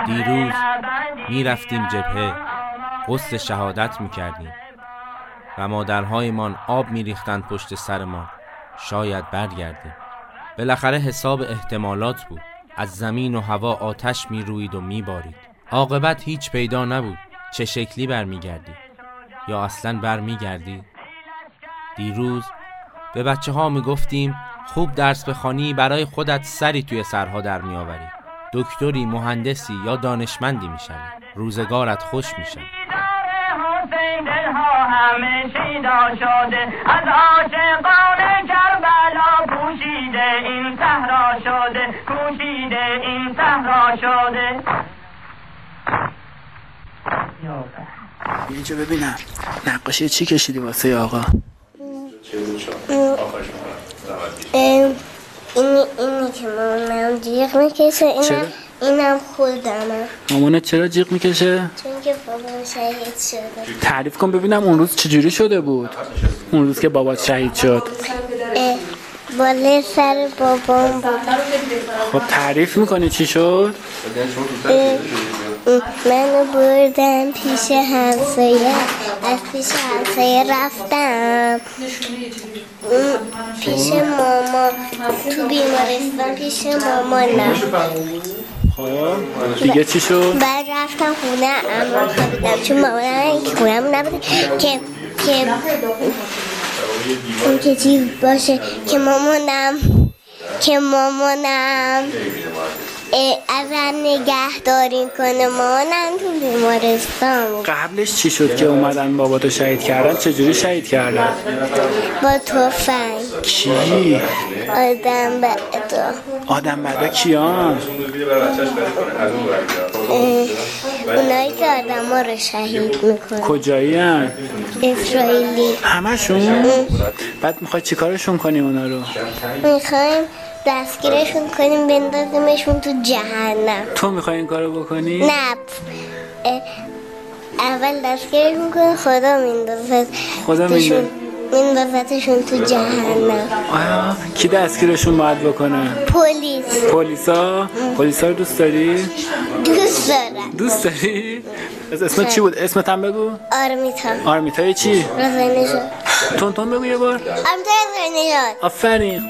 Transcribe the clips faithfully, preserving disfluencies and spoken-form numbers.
دیروز می رفتیم جبهه، غسل شهادت می کردیم و مادرهایمان آب می ریختند پشت سرمان. شاید برگردیم. بالاخره حساب احتمالات بود. از زمین و هوا آتش می روید و می بارید. عاقبت هیچ پیدا نبود. چه شکلی برمی گردی؟ یا اصلاً برمی گردی؟ دیروز به بچه ها می گفتیم خوب درس بخوانی برای خودت سری توی سرها در می آوری. دکتری، مهندسی یا دانشمندی می شوی. روزگارت خوش می شوی. دلها همه شیدا شده، از عاشقان کربلا پوشیده این صحرا شده، پوشیده این صحرا شده. اینجا ببینم نقاشی چی کشیدی واسه آقا؟ این اینی که مامانم جیغ میکشه، اینم اینم خودمم. مامانت چرا جیغ میکشه؟ چون که بابام شهید شده. تعریف کن ببینم اون روز چجوری شده بود؟ اون روز که بابات شهید شد. بالای سر بابام بود. خب تعریف میکنی چی شد؟ منو بردن پیش همسایه، از پیش همسایه رفتم پیش ماما، تو بیمارستان پیش مامانم. خب دیگه چی شد؟ بعد رفتم خونه عمو خوابیدم، چون مامانم که خونم نبوده که که اون که چیز باشه که مامانم که مامانم ازم نگهداری کنه. مامانم تو بیمارستان. قبلش چی شد که اومدن باباتو شهید کردن؟ چجوری شهید کردن؟ با تفنگ. کی؟ آدم بعدا. آدم بعدا کیان؟ اونایی که آدم ها رو شهید میکنه. کجایی هن؟ اسرائیلی. همشون؟ بعد میخوای چی کارشون کنی اونا رو؟ میخوایم دستگیرشون کنیم بندازیمشون تو جهنم. تو میخوای این کارو بکنی؟ نه، اول دستگیرشون کنیم، خدا میندازد خدا میندازد میندازتشون تو جهنم. آیا کی دستگیرشون باید بکنه؟ پلیس. پلیسا؟ پلیسا رو دوست داری؟ دوست دارم. دوست داری؟ اسمت چی بود؟ اسمت هم بگو. آرمیتا. آرمیتای چی؟ رضایی نژاد. تون تون بگو یه بار. آرمیتا رضایی نژاد. آفرین.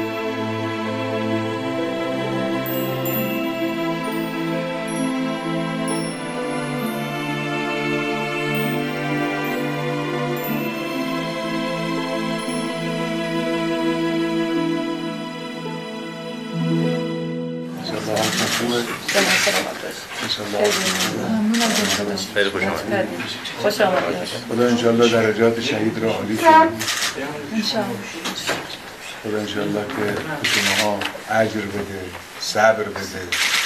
خیلی خوش آمدید. خوش آمدید. خدا انشالله درجات شهید را عالی کنه. خدا انشالله که به شماها اجر بده، صبر بده،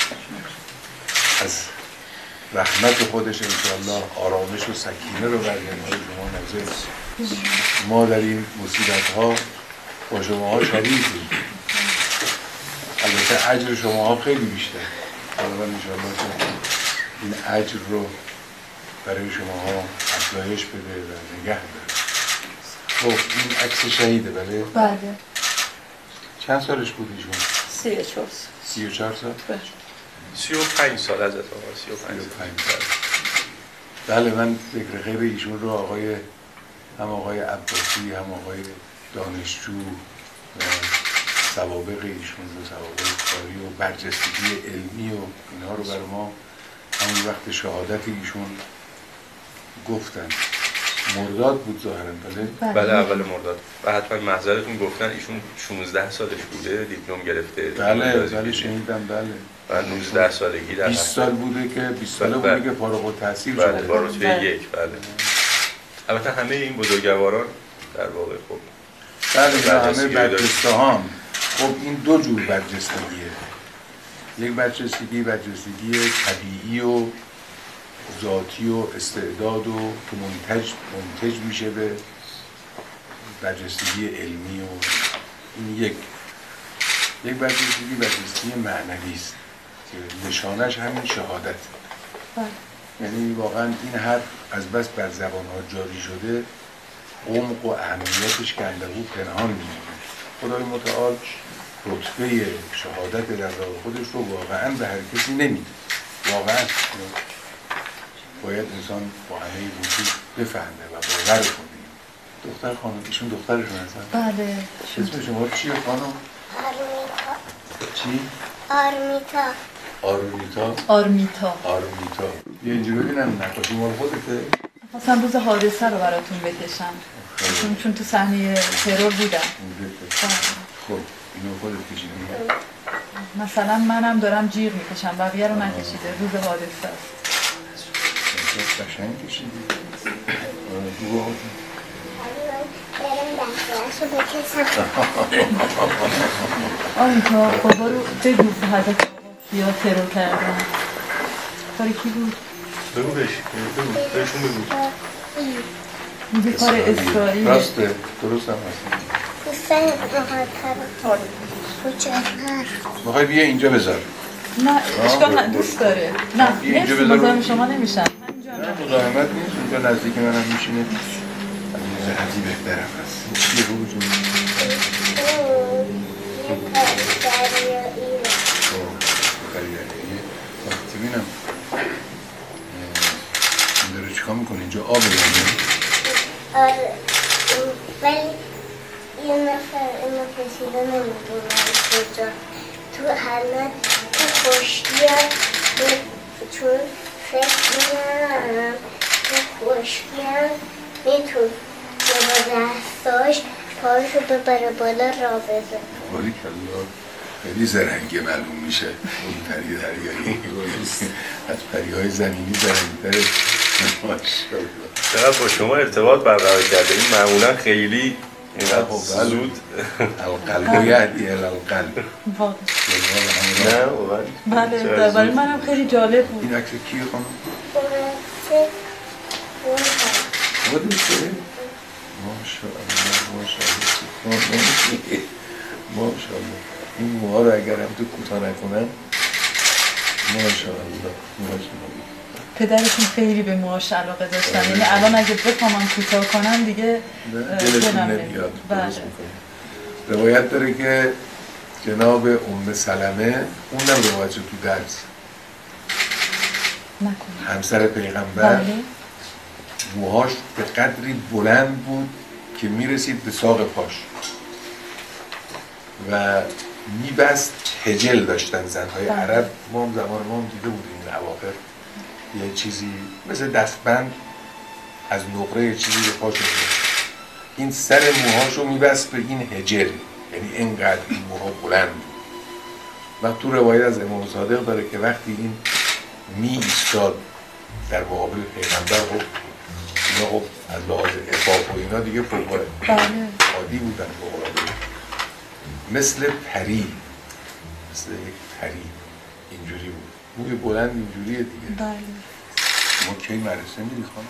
از رحمت خودش انشالله آرامش و سکینه رو برگردونه شما نازل. ما در این مصیبت ها با شماها شریکیم. البته اجر شماها خیلی بیشتر. خدا انشالله که این اجر رو برای شماها افزایش بده و نگه داره. خب این عکس شهیده بله؟ بله. چند سالش بود ایشون؟ سی و چهار سال. سی و چهار سال؟ بله. سی و پنج سال از اتفاق سی و پنج سال. بله من ذکر خیر ایشون رو آقای هم آقای عباسی هم آقای دانشجو و سوابق ایشون رو، سوابق کاری و برجستگی علمی و اینها رو برای ما همون وقت شهادت ایشون گفتن. مرداد بود ظاهرا بله؟ بله اول مرداد. و حتما محضرتون گفتن ایشون شانزده سالش بوده دیپلم گرفته. بله بله شنیدم بله. و نوزده سالگی در بیست سال بوده که بیست ساله بوده که فارغ التحصیل شده. بله با رتبه یک بله. البته همه این بزرگواران در واقع خب بله همه برجسته هم. خب این دو جور برجستگیه. یک برجستگی برجستگی طبیعی و ذاتی و استعداد و که منتج منتج میشه به برجستگی علمی و این یک یک برجستگی برجستگی معنوی است که نشانش همین شهادت. یعنی واقعا این حرف از بس بر زبان‌ها جاری شده عمق و اهمیتش که اندر او پنهان میمونه. خدای متعال رتبه شهادت در راه خودش رو واقعا به هر کسی نمیده. واقعا باید انسان با همه وجود بفهمه و باور کنه. دختر خانم ایشون دخترشون هستن؟ بله. اسم شما چیه خانم؟ آرمیتا. چی؟ آرمیتا. آرمیتا؟ آرمیتا. آرمیتا. یه اینجا ببینم نقاشی مال خودته؟ خواستم روز حادثه رو براتون بکشم. چون چون تو صحنه ترور بودم. خب اینو خودت کشیدی؟ مثلا منم دارم جیغ میکشم، بقیه رو نکشیده. روز حادثه است. قشنگ کشیدی. بگو آقا برم دسته‌اشو بکشم. آرمیتا بابا رو بگو حضرت یا ترور کردن. کاری کی بود؟ بگو بهش بگو بهشون بگو میگه کار اسرائیل. راسته درست هم هست. دوستان راحت‌تر کوچه‌تر. میخوای بیا اینجا بذار. نه اشکال نه دوست داره. نه اینجا نفسی بذار. مزاحم شما نمیشن. نه مزاحمت نیست، اینجا نزدیک منم میشینه. اینجا هدی بهترم هست. چیه بگو جون؟ یه دریاییه. دریاییه. وقتی بینم این داره چیکار میکنه؟ اینجا آبه یعنی؟ آره ولی یه نفر اینو کشیده نمیدونم کجا. تو حالا تو خشکی هم چون فکر میکنم تو خشکی هم میتون که با دستاش پاشو ببره بالا را بزن. باریکالله خیلی زرنگه معلوم میشه این پری دریایی از پریهای زمینی زرنگ‌تره. ماشاءالله چقدر با شما ارتباط برقرار کرده این معمولا خیلی اینقدر زود القلب یهدی الالقلب. نه واقعا بله برای منم خیلی جالب بود. این عکس کیه خانم؟ عکس خودت داره؟ ماشاءالله ماشاءالله ماشاءالله این موها رو اگر هم تو کوتاه نکنن ماشاءالله ماشاءالله. پدرشون خیلی به موهاش علاقه داشتن، یعنی الان اگه بخوام کوتاه کنم دیگه دلتون نمیاد. روایت داره که جناب ام سلمه اونم روایت تو درس همسر پیغمبر موهاش به قدری بلند بود که میرسید به ساق پاش و میبست هجل داشتن زنهای عرب. ما هم زمان ما هم دیده بودیم این اواخر یه چیزی مثل دستبند از نقره یه چیزی به پاشو میبست. این سر موهاشو میبست به این هجل، یعنی اینقدر این موها بلند بود. و تو روایت از امام صادق داره که وقتی این می ایستاد در مقابل پیغمبر خب اینا خب از لحاظ عفاف و اینا دیگه فوق عادی بودن مقابل، مثل پری، مثل یک پری اینجوری بود. موی بلند اینجوریه دیگه. بله. ما کی مدرسه میری خانم؟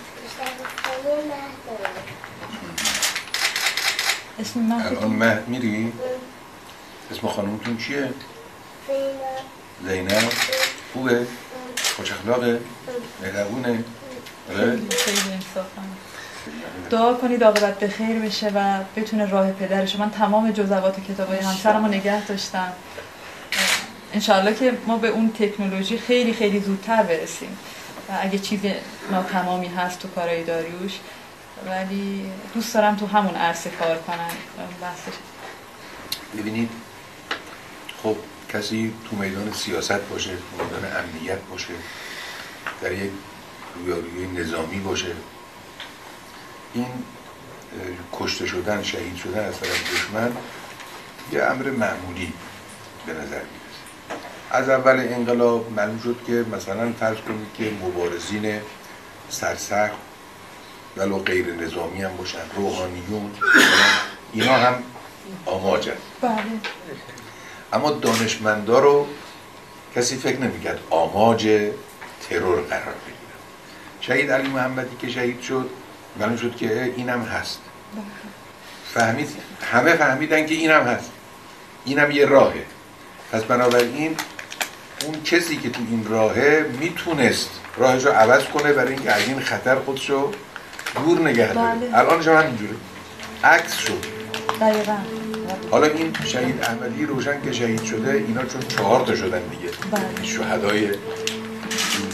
اسم من الان مهد میری؟ اسم خانمتون چیه؟ زینب. زینب؟ خوبه؟ خوش اخلاقه؟ مهربونه؟ خیلی انصافم. دعا کنید عاقبت به خیر بشه و بتونه راه پدرش. من تمام جزوات کتابای همسرمو نگه داشتم. انشالله که ما به اون تکنولوژی خیلی خیلی زودتر برسیم و اگه چیز ناتمامی هست تو کارهای داریوش، ولی دوست دارم تو همون عرصه کار کنم. بحثش ببینید خب کسی تو میدان سیاست باشه، تو میدان امنیت باشه، در یک رویارویی نظامی باشه، این کشته شدن، شهید شدن از طرف دشمن یه امر معمولی به نظر میرسه. از اول انقلاب معلوم شد که مثلا فرض کنید که مبارزین سرسخت ولو غیر نظامی هم باشن، روحانیون، اینا هم آماجن. بله. اما دانشمندا رو کسی فکر نمی‌کرد آماج ترور قرار بگیرن. شهید علی محمدی که شهید شد معلوم شد که اینم هست. فهمید، همه فهمیدن که اینم هست، اینم یه راهه. پس بنابراین اون کسی که تو این راهه میتونست راهش رو عوض کنه برای اینکه از این خطر خودشو دور نگه داره. بله. الانش هم همینجوره، عکس شد. دقیقاً. حالا این شهید احمدی روشن که شهید شده، اینا چون چهار تا شدن دیگه، بله. شهدای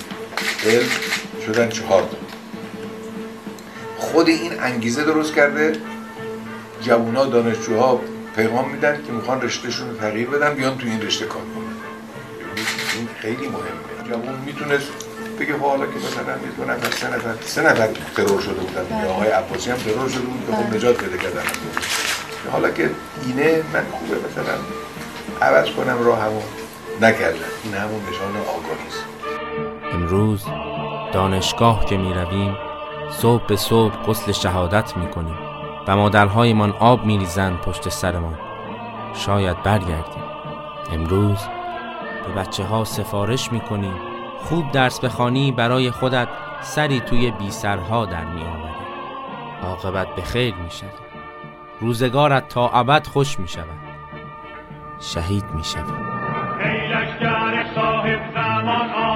علم شدن چهار تا. خود این انگیزه درست کرده جوونا دانشجوها پیغام میدن که میخوان رشتهشون رو تغییر بدن، بیان تو این رشته کار کنن. این خیلی مهمه. جوون میتونست بگه حالا که مثلا دو نفر سه نفر سه نفر ترور شده بودن، آقای عباسی هم ترور شده بود که خب نجات پیدا کردن. حالا که اینه من خوبه مثلا عوض کنم راهمو، نکردم. این همون نشان آگاهی است. امروز دانشگاه که می رویم صبح به صبح غسل شهادت می کنیم و مادرهایمان آب می ریزند پشت سرمان. شاید برگردیم. امروز به بچه ها سفارش می کنیم خوب درس بخوانی، برای خودت سری توی بی سرها در می آوری. عاقبت به خیر می شود. روزگارت تا ابد خوش می شود. شهید می شود. ای لشکر صاحب زمان